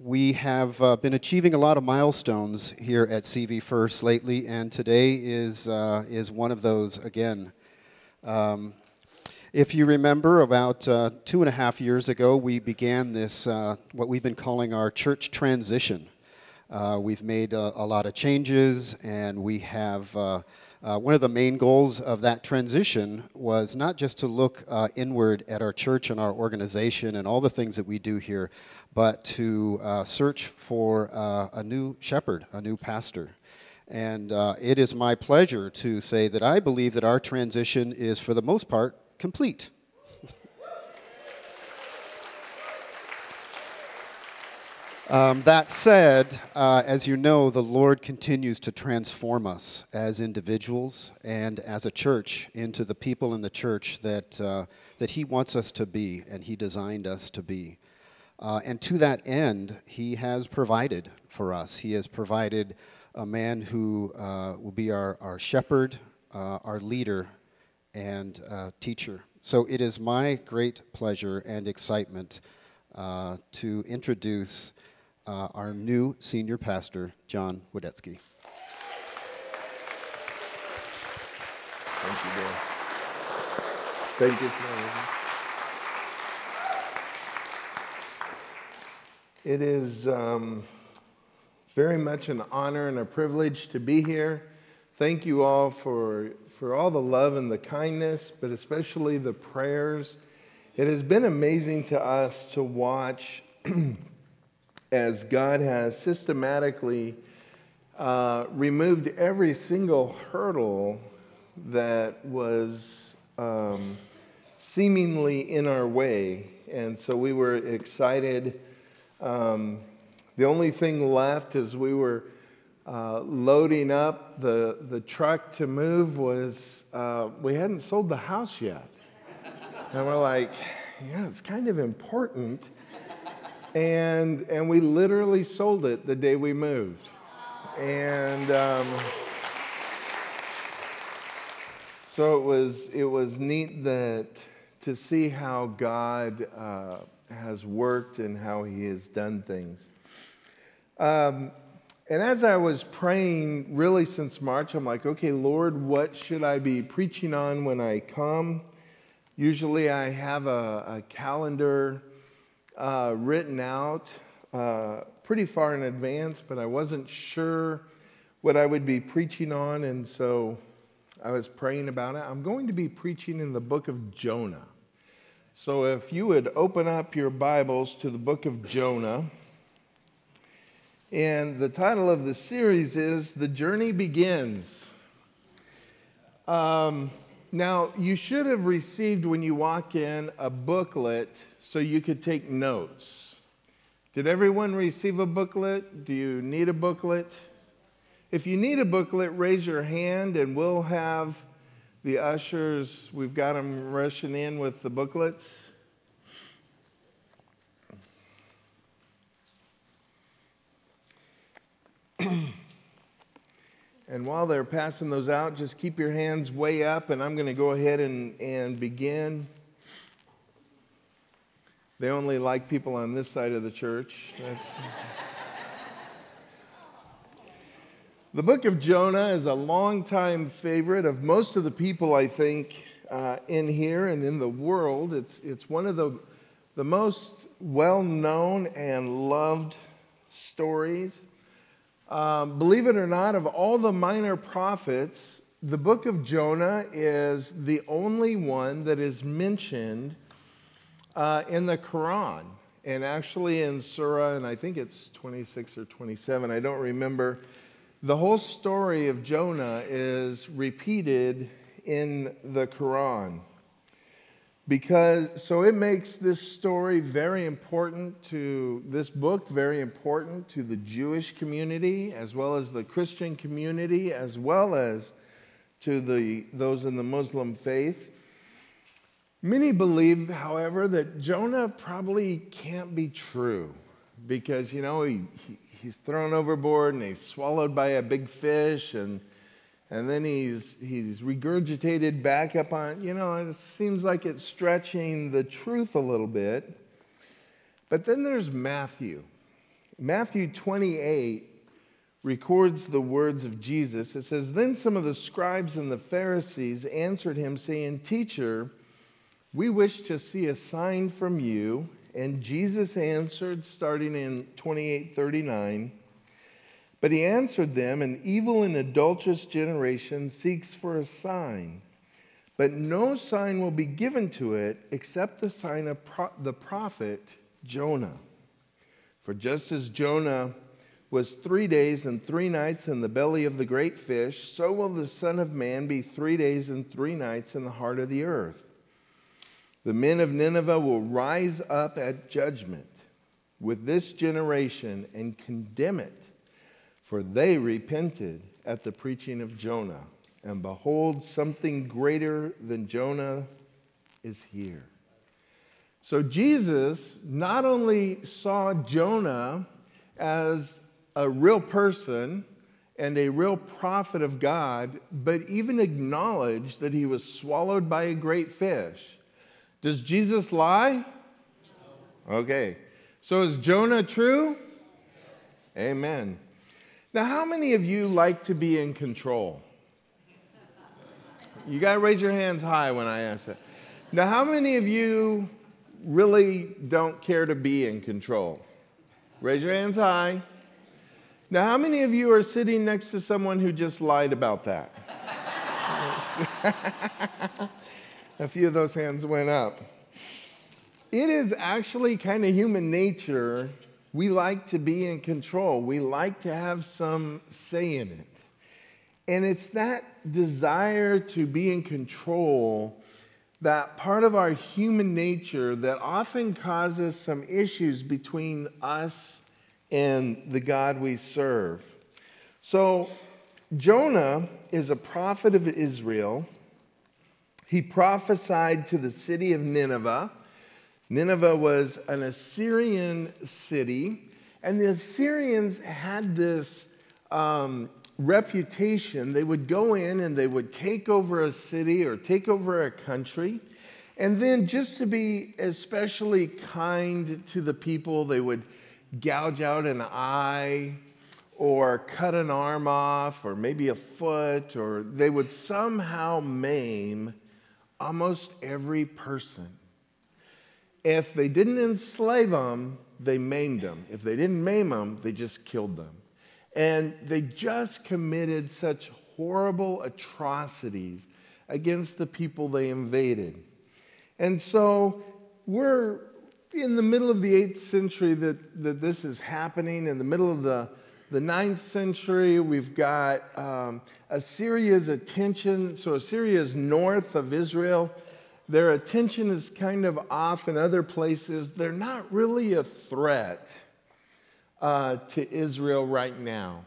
We have been achieving a lot of milestones here at CV First lately, and today is one of those again. If you remember, about 2.5 years ago, we began this, what we've been calling our church transition. We've made a lot of changes, and we have one of the main goals of that transition was not just to look inward at our church and our organization and all the things that we do here, but to search for a new shepherd, a new pastor. And it is my pleasure to say that I believe that our transition is, for the most part, complete. That said, as you know, the Lord continues to transform us as individuals and as a church into the people in the church that He wants us to be and He designed us to be. And to that end, He has provided for us. He has provided a man who will be our shepherd, our leader, and teacher. So it is my great pleasure and excitement to introduce our new senior pastor, John Wadetsky. Thank you, Dan. Thank you, John. It is very much an honor and a privilege to be here. Thank you all for all the love and the kindness, but especially the prayers. It has been amazing to us to watch as God has systematically removed every single hurdle that was seemingly in our way. And so we were excited. The only thing left as we were loading up the truck to move was we hadn't sold the house yet. And we're like, yeah, it's kind of important. And we literally sold it the day we moved. And so it was neat to see how God has worked and how He has done things. And as I was praying really since March, I'm like, okay, Lord, what should I be preaching on when I come? Usually I have a calendar written out pretty far in advance, but I wasn't sure what I would be preaching on, and so I was praying about it. I'm going to be preaching in the book of Jonah. So if you would open up your Bibles to the book of Jonah, and the title of the series is The Journey Begins. Now, you should have received when you walk in a booklet so you could take notes. Did everyone receive a booklet? Do you need a booklet? If you need a booklet, raise your hand and we'll have the ushers, we've got them rushing in with the booklets. And while they're passing those out, just keep your hands way up, and I'm going to go ahead and begin. They only like people on this side of the church. The book of Jonah is a longtime favorite of most of the people, I think, in here and in the world. It's one of the most well-known and loved stories. Believe it or not, of all the minor prophets, the book of Jonah is the only one that is mentioned in the Quran. And actually in Surah, and I think it's 26 or 27, I don't remember, the whole story of Jonah is repeated in the Quran. So it makes this story very important to this book, very important to the Jewish community, as well as the Christian community, as well as to those in the Muslim faith. Many believe, however, that Jonah probably can't be true because, he's thrown overboard and he's swallowed by a big fish and then he's regurgitated back up on, it seems like it's stretching the truth a little bit. But then there's Matthew. Matthew 28 records the words of Jesus. It says, "Then some of the scribes and the Pharisees answered him, saying, 'Teacher, we wish to see a sign from you.' And Jesus answered, starting in 28:39, 'But he answered them, an evil and adulterous generation seeks for a sign. But no sign will be given to it except the sign of the prophet Jonah. For just as Jonah was 3 days and 3 nights in the belly of the great fish, so will the Son of Man be 3 days and 3 nights in the heart of the earth. The men of Nineveh will rise up at judgment with this generation and condemn it, for they repented at the preaching of Jonah. And behold, something greater than Jonah is here.'" So Jesus not only saw Jonah as a real person and a real prophet of God, but even acknowledged that he was swallowed by a great fish. Does Jesus lie? No. Okay. So is Jonah true? Yes. Amen. Now, how many of you like to be in control? You got to raise your hands high when I ask that. Now, how many of you really don't care to be in control? Raise your hands high. Now, how many of you are sitting next to someone who just lied about that? A few of those hands went up. It is actually kind of human nature. We like to be in control. We like to have some say in it. And it's that desire to be in control, that part of our human nature that often causes some issues between us and the God we serve. So Jonah is a prophet of Israel. He prophesied to the city of Nineveh. Nineveh was an Assyrian city, and the Assyrians had this reputation. They would go in and they would take over a city or take over a country. And then, just to be especially kind to the people, they would gouge out an eye or cut an arm off or maybe a foot, or they would somehow maim almost every person. If they didn't enslave them, they maimed them. If they didn't maim them, they just killed them. And they just committed such horrible atrocities against the people they invaded. And so we're in the middle of the 8th century that this is happening. In the middle of the 9th century, we've got Assyria's attention. So Assyria is north of Israel. Their attention is kind of off in other places. They're not really a threat to Israel right now.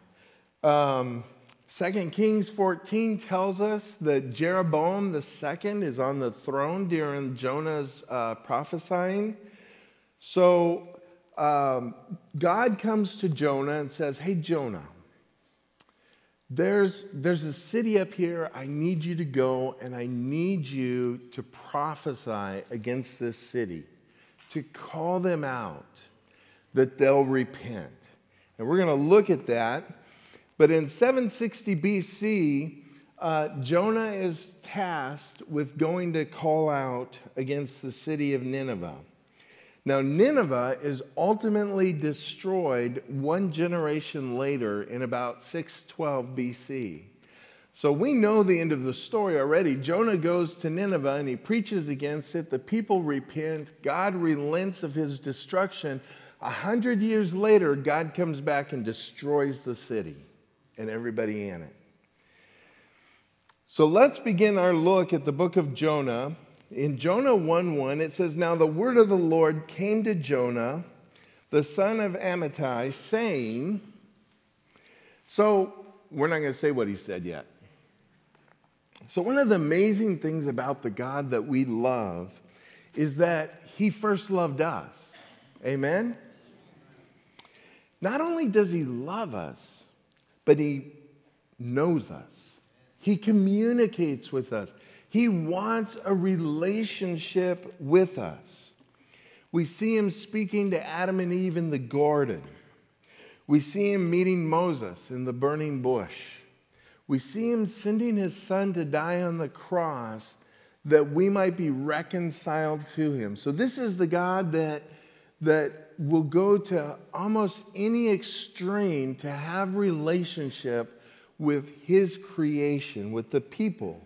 2 Kings 14 tells us that Jeroboam II is on the throne during Jonah's prophesying. So God comes to Jonah and says, "Hey, Jonah, there's a city up here. I need you to go, and I need you to prophesy against this city, to call them out, that they'll repent." And we're going to look at that. But in 760 BC, Jonah is tasked with going to call out against the city of Nineveh. Now, Nineveh is ultimately destroyed one generation later in about 612 BC. So we know the end of the story already. Jonah goes to Nineveh and he preaches against it. The people repent. God relents of his destruction. 100 years later, God comes back and destroys the city and everybody in it. So let's begin our look at the book of Jonah. In Jonah 1:1, it says, "Now the word of the Lord came to Jonah, the son of Amittai, saying," so we're not going to say what he said yet. So one of the amazing things about the God that we love is that he first loved us. Amen? Not only does he love us, but he knows us. He communicates with us. He wants a relationship with us. We see him speaking to Adam and Eve in the garden. We see him meeting Moses in the burning bush. We see him sending his son to die on the cross that we might be reconciled to him. So this is the God that will go to almost any extreme to have relationship with his creation, with the people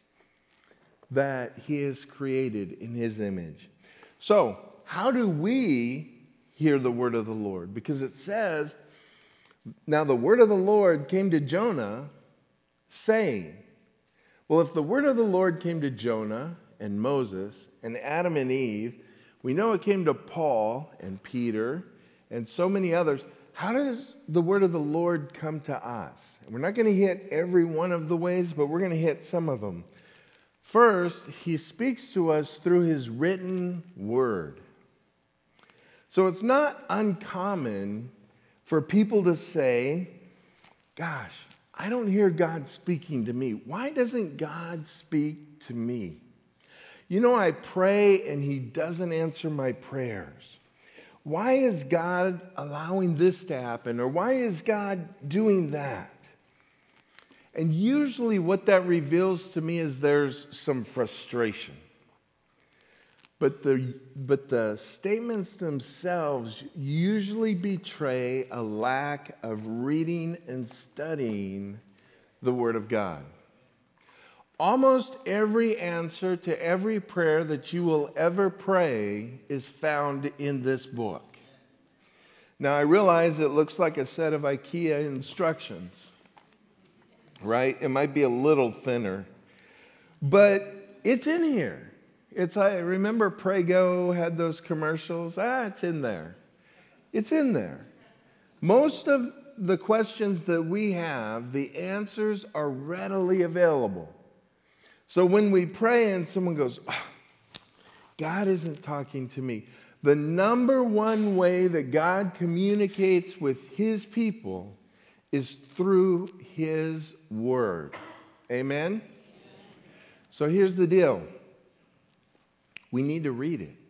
that he has created in his image. So, how do we hear the word of the Lord? Because it says, now the word of the Lord came to Jonah saying, well, if the word of the Lord came to Jonah and Moses and Adam and Eve, we know it came to Paul and Peter and so many others. How does the word of the Lord come to us? And we're not going to hit every one of the ways, but we're going to hit some of them. First, he speaks to us through his written word. So it's not uncommon for people to say, gosh, I don't hear God speaking to me. Why doesn't God speak to me? You know, I pray and he doesn't answer my prayers. Why is God allowing this to happen? Or why is God doing that? And usually what that reveals to me is there's some frustration. But the statements themselves usually betray a lack of reading and studying the Word of God. Almost every answer to every prayer that you will ever pray is found in this book. Now, I realize it looks like a set of IKEA instructions, right? It might be a little thinner, but it's in here. I remember Prego had those commercials. It's in there. It's in there. Most of the questions that we have, the answers are readily available. So when we pray and someone goes, God isn't talking to me, the number one way that God communicates with his people is through his word. Amen? So here's the deal. We need to read it.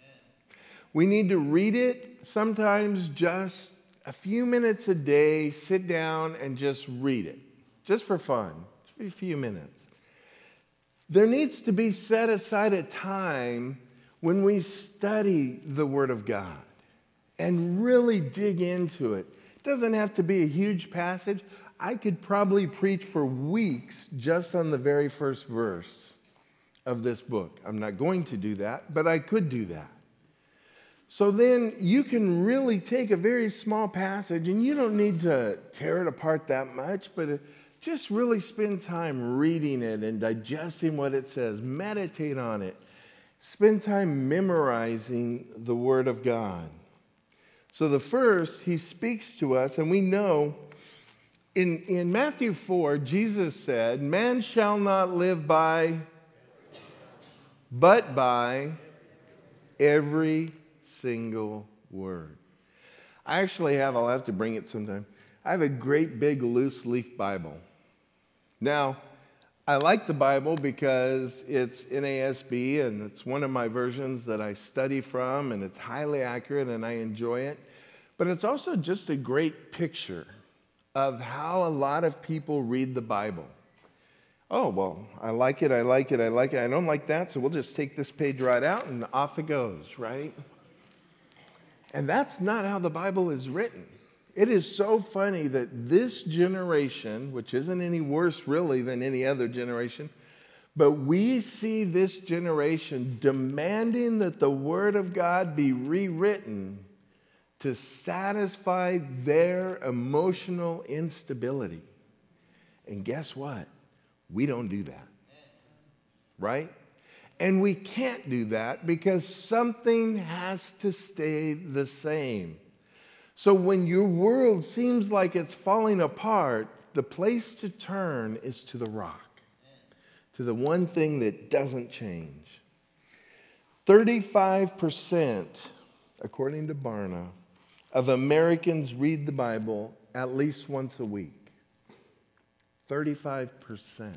We need to read it sometimes just a few minutes a day, sit down and just read it, just for fun, just for a few minutes. There needs to be set aside a time when we study the Word of God and really dig into it. It doesn't have to be a huge passage. I could probably preach for weeks just on the very first verse of this book. I'm not going to do that, but I could do that. So then you can really take a very small passage, and you don't need to tear it apart that much, but just really spend time reading it and digesting what it says. Meditate on it. Spend time memorizing the Word of God. So the first, he speaks to us, and we know in Matthew 4, Jesus said, man shall not live but by every single word. I'll have to bring it sometime. I have a great big loose leaf Bible. Now, I like the Bible because it's NASB and it's one of my versions that I study from, and it's highly accurate and I enjoy it. But it's also just a great picture of how a lot of people read the Bible. Oh, well, I like it. I don't like that, so we'll just take this page right out and off it goes, right? And that's not how the Bible is written. It is so funny that this generation, which isn't any worse really than any other generation, but we see this generation demanding that the Word of God be rewritten to satisfy their emotional instability. And guess what? We don't do that, right? And we can't do that because something has to stay the same. So when your world seems like it's falling apart, the place to turn is to the rock, to the one thing that doesn't change. 35%, according to Barna, of Americans read the Bible at least once a week. 35%.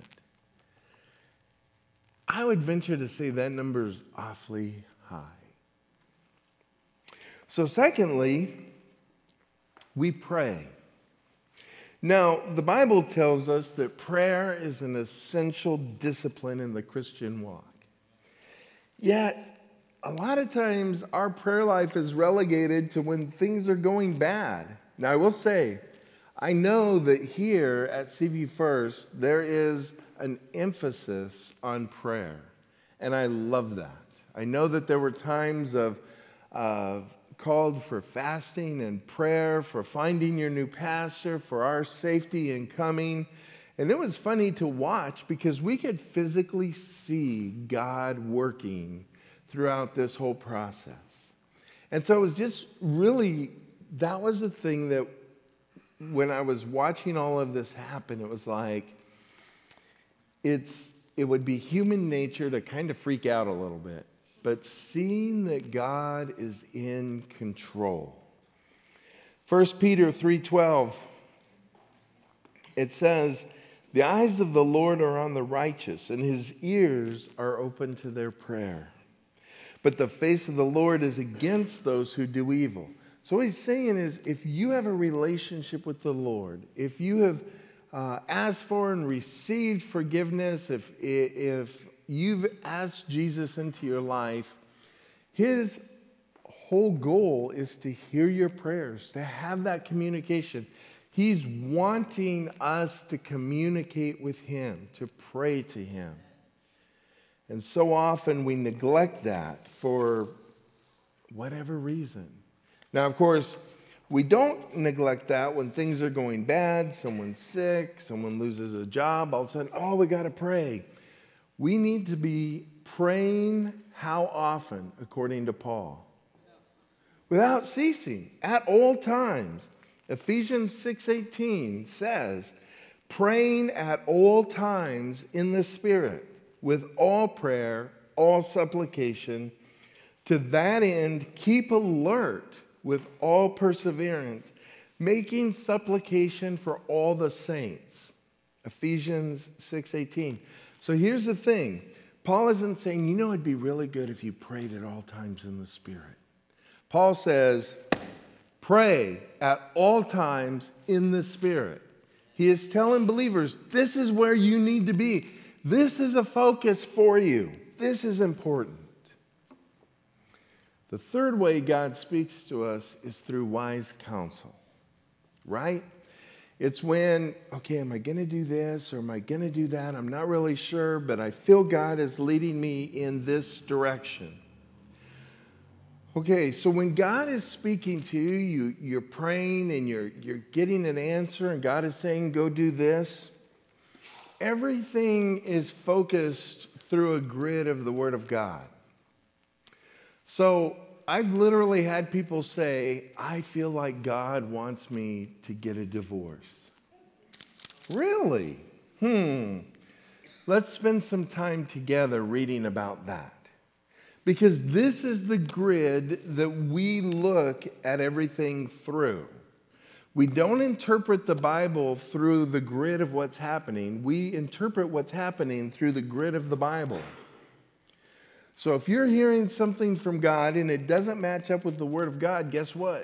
I would venture to say that number is awfully high. So secondly, we pray. Now, the Bible tells us that prayer is an essential discipline in the Christian walk. Yet, a lot of times our prayer life is relegated to when things are going bad. Now, I will say, I know that here at CV First, there is an emphasis on prayer, and I love that. I know that there were times of called for fasting and prayer, for finding your new pastor, for our safety in coming. And it was funny to watch because we could physically see God working throughout this whole process. And so it was just really, that was the thing that when I was watching all of this happen, it was like, it would be human nature to kind of freak out a little bit. But seeing that God is in control. 1 Peter 3:12, it says, "The eyes of the Lord are on the righteous, and his ears are open to their prayer. But the face of the Lord is against those who do evil." So what he's saying is, if you have a relationship with the Lord, if you have asked for and received forgiveness, if you've asked Jesus into your life, his whole goal is to hear your prayers, to have that communication. He's wanting us to communicate with him, to pray to him. And so often we neglect that for whatever reason. Now, of course, we don't neglect that when things are going bad, someone's sick, someone loses a job, all of a sudden, oh, we got to pray. We need to be praying how often, according to Paul? Without ceasing, at all times. Ephesians 6:18 says, praying at all times in the Spirit, with all prayer, all supplication. To that end, keep alert with all perseverance, making supplication for all the saints. Ephesians 6:18. So here's the thing. Paul isn't saying, it'd be really good if you prayed at all times in the Spirit. Paul says, pray at all times in the Spirit. He is telling believers, this is where you need to be. This is a focus for you. This is important. The third way God speaks to us is through wise counsel, right? It's when, okay, am I going to do this or am I going to do that? I'm not really sure, but I feel God is leading me in this direction. Okay, so when God is speaking to you, you're praying and you're getting an answer and God is saying, go do this. Everything is focused through a grid of the Word of God. So I've literally had people say, I feel like God wants me to get a divorce. Really? Let's spend some time together reading about that. Because this is the grid that we look at everything through. We don't interpret the Bible through the grid of what's happening. We interpret what's happening through the grid of the Bible. So if you're hearing something from God and it doesn't match up with the Word of God, guess what?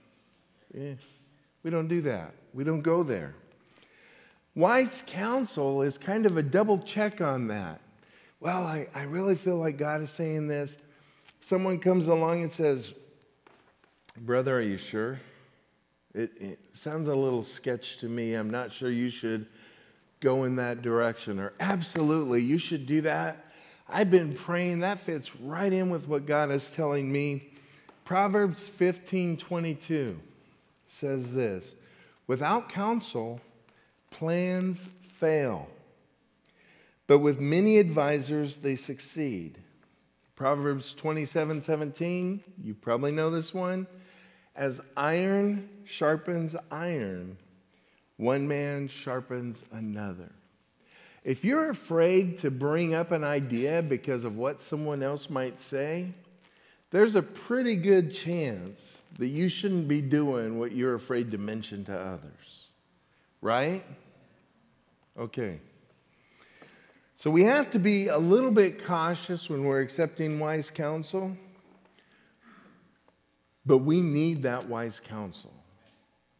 We don't do that. We don't go there. Wise counsel is kind of a double check on that. Well, I really feel like God is saying this. Someone comes along and says, brother, are you sure? It sounds a little sketch to me. I'm not sure you should go in that direction. Or absolutely, you should do that. I've been praying. That fits right in with what God is telling me. Proverbs 15:22 says this, without counsel, plans fail, but with many advisors, they succeed. Proverbs 27:17, you probably know this one. As iron sharpens iron, one man sharpens another. If you're afraid to bring up an idea because of what someone else might say, there's a pretty good chance that you shouldn't be doing what you're afraid to mention to others. Right? Okay. So we have to be a little bit cautious when we're accepting wise counsel, but we need that wise counsel.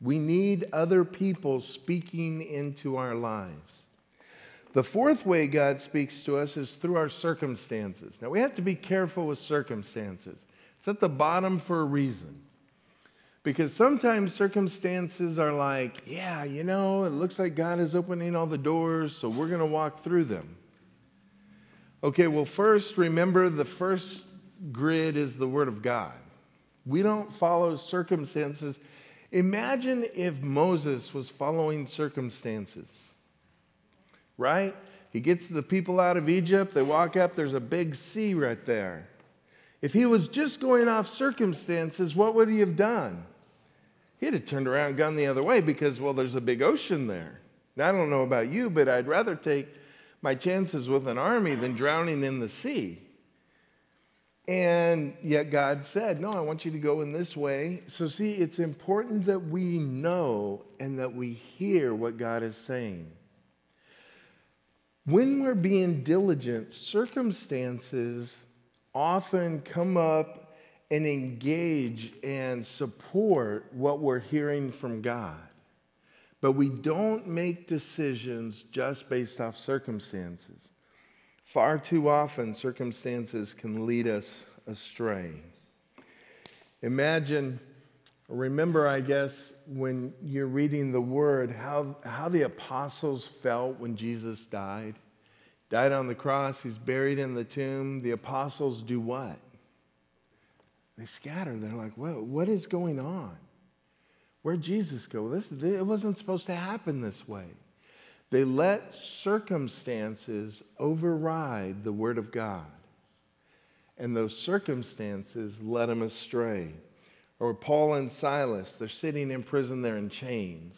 We need other people speaking into our lives. The fourth way God speaks to us is through our circumstances. Now, we have to be careful with circumstances. It's at the bottom for a reason. Because sometimes circumstances are like, yeah, it looks like God is opening all the doors, so we're going to walk through them. Okay, well, first, remember the first grid is the Word of God. We don't follow circumstances. Imagine if Moses was following circumstances, right? He gets the people out of Egypt. They walk up. There's a big sea right there. If he was just going off circumstances, what would he have done? He'd have turned around and gone the other way because, well, there's a big ocean there. Now, I don't know about you, but I'd rather take my chances with an army than drowning in the sea. And yet God said, no, I want you to go in this way. So see, it's important that we know and that we hear what God is saying. When we're being diligent, circumstances often come up and engage and support what we're hearing from God. But we don't make decisions just based off circumstances. Far too often, circumstances can lead us astray. Remember, I guess, when you're reading the Word, how the apostles felt when Jesus died. Died on the cross, he's buried in the tomb. The apostles do what? They scatter. They're like, what is going on? Where'd Jesus go? It wasn't supposed to happen this way. They let circumstances override the Word of God. And those circumstances led them astray. Or Paul and Silas, they're sitting in prison, they're in chains.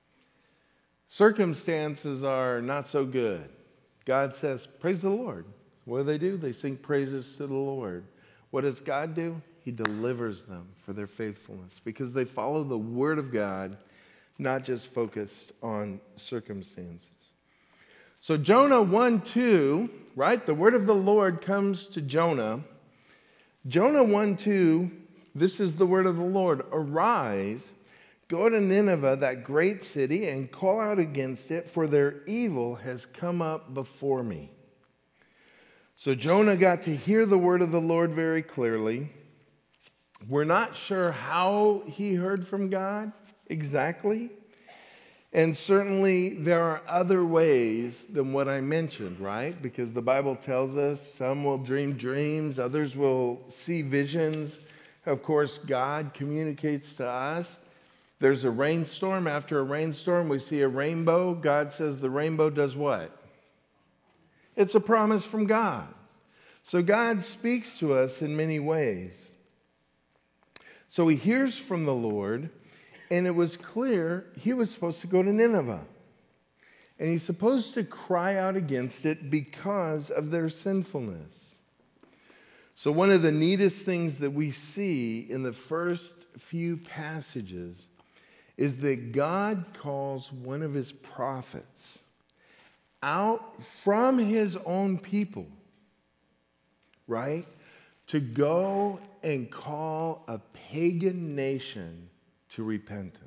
Circumstances are not so good. God says, praise the Lord. What do? They sing praises to the Lord. What does God do? He delivers them for their faithfulness because they follow the Word of God, not just focused on circumstances. So Jonah 1:2, right? The word of the Lord comes to Jonah. Jonah 1:2, this is the word of the Lord. Arise, go to Nineveh, that great city, and call out against it, for their evil has come up before me. So Jonah got to hear the word of the Lord very clearly. We're not sure how he heard from God exactly. And certainly there are other ways than what I mentioned, right? Because the Bible tells us some will dream dreams, others will see visions. Of course, God communicates to us. There's a rainstorm. After a rainstorm, we see a rainbow. God says the rainbow does what? It's a promise from God. So God speaks to us in many ways. So he hears from the Lord, and it was clear he was supposed to go to Nineveh. And he's supposed to cry out against it because of their sinfulness. So one of the neatest things that we see in the first few passages is that God calls one of his prophets out from his own people, right? To go and call a pagan nation to repentance.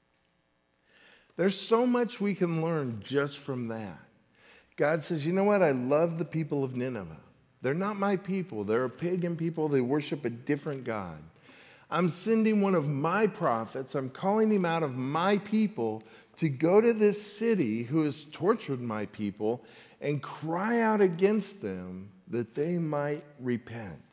There's so much we can learn just from that. God says, you know what? I love the people of Nineveh. They're not my people. They're a pagan people. They worship a different God. I'm sending one of my prophets. I'm calling him out of my people to go to this city who has tortured my people and cry out against them that they might repent.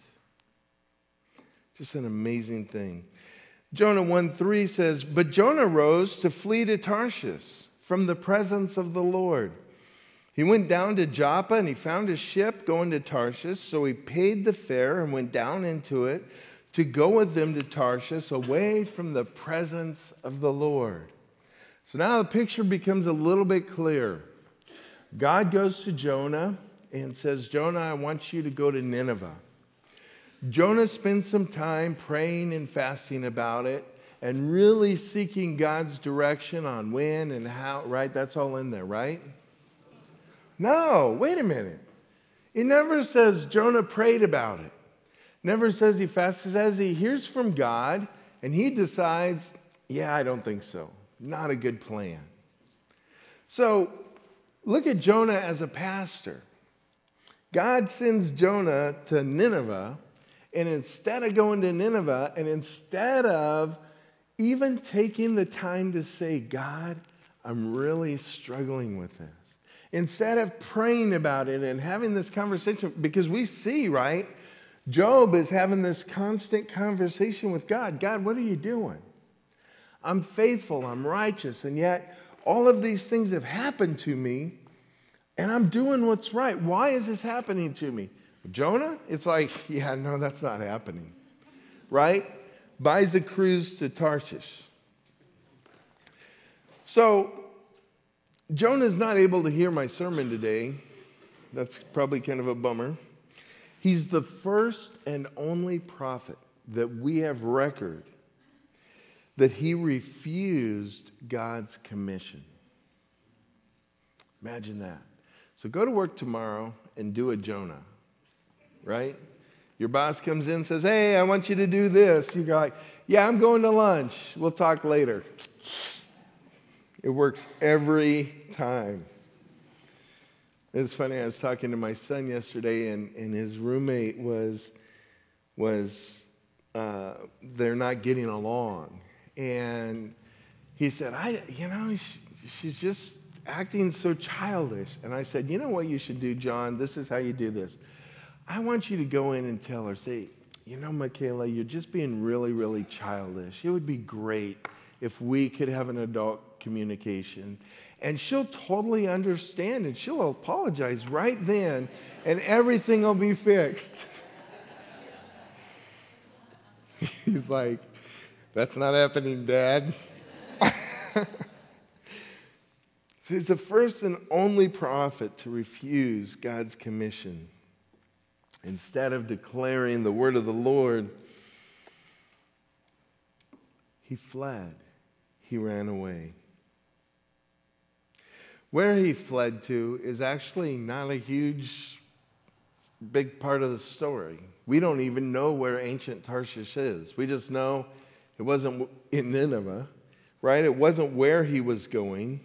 Just an amazing thing. Jonah 1:3 says, but Jonah rose to flee to Tarshish from the presence of the Lord. He went down to Joppa and he found a ship going to Tarshish. So he paid the fare and went down into it to go with them to Tarshish away from the presence of the Lord. So now the picture becomes a little bit clearer. God goes to Jonah and says, Jonah, I want you to go to Nineveh. Jonah spends some time praying and fasting about it and really seeking God's direction on when and how, right? That's all in there, right? No, wait a minute. It never says Jonah prayed about it. Never says he fasted. It says he hears from God and he decides, Yeah, I don't think so. Not a good plan. So look at Jonah as a pastor. God sends Jonah to Nineveh, and instead of going to Nineveh, and instead of even taking the time to say, God, I'm really struggling with this, instead of praying about it and having this conversation, because we see, right, Job is having this constant conversation with God. God, what are you doing? I'm faithful, I'm righteous, and yet all of these things have happened to me, and I'm doing what's right. Why is this happening to me? Jonah, it's like, yeah, no, that's not happening, right? Buys a cruise to Tarshish. So Jonah's not able to hear my sermon today. That's probably kind of a bummer. He's the first and only prophet that we have record that he refused God's commission. Imagine that. So go to work tomorrow and do a Jonah, right? Your boss comes in and says, hey, I want you to do this. You go like, yeah, I'm going to lunch. We'll talk later. It works every time. It's funny, I was talking to my son yesterday, and his roommate was they're not getting along. And he said, she's just acting so childish. And I said, you know what you should do, John? This is how you do this. I want you to go in and tell her, say, Michaela, you're just being really, really childish. It would be great if we could have an adult communication. And she'll totally understand, and she'll apologize right then, and everything will be fixed. He's like, that's not happening, Dad. He's the first and only prophet to refuse God's commission. Instead of declaring the word of the Lord, he fled. He ran away. Where he fled to is actually not a huge, big part of the story. We don't even know where ancient Tarshish is. We just know it wasn't in Nineveh, right? It wasn't where he was going.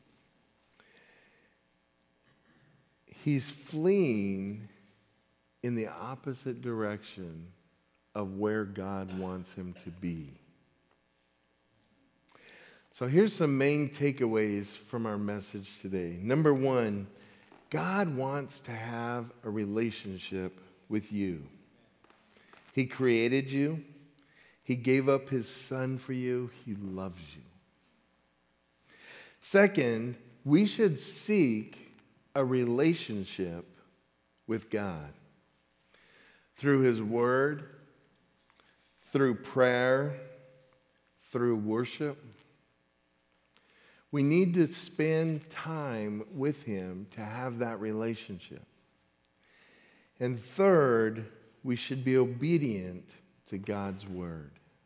He's fleeing in the opposite direction of where God wants him to be. So here's some main takeaways from our message today. Number one, God wants to have a relationship with you. He created you. He gave up his son for you. He loves you. Second, we should seek a relationship with God through his word, through prayer, through worship. We need to spend time with him to have that relationship. And third, we should be obedient to God's word.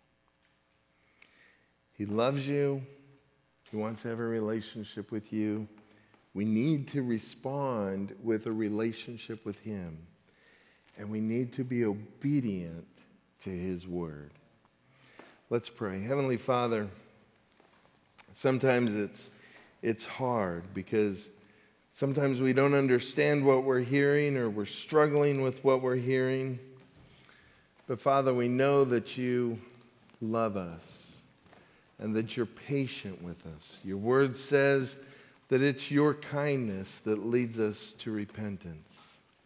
He loves you. He wants to have a relationship with you. We need to respond with a relationship with him. And we need to be obedient to his word. Let's pray. Heavenly Father, sometimes it's hard because sometimes we don't understand what we're hearing, or we're struggling with what we're hearing. But Father, we know that you love us and that you're patient with us. Your word says that it's your kindness that leads us to repentance.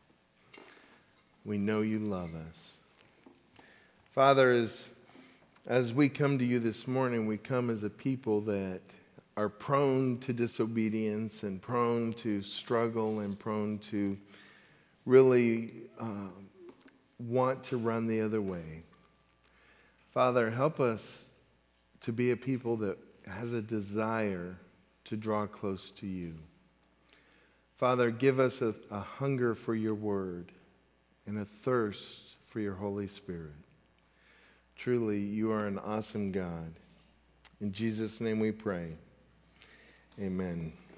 We know you love us. Father, as we come to you this morning, we come as a people that are prone to disobedience and prone to struggle and prone to really want to run the other way. Father, help us to be a people that has a desire to draw close to you. Father, give us a hunger for your word and a thirst for your Holy Spirit. Truly, you are an awesome God. In Jesus' name we pray. Amen.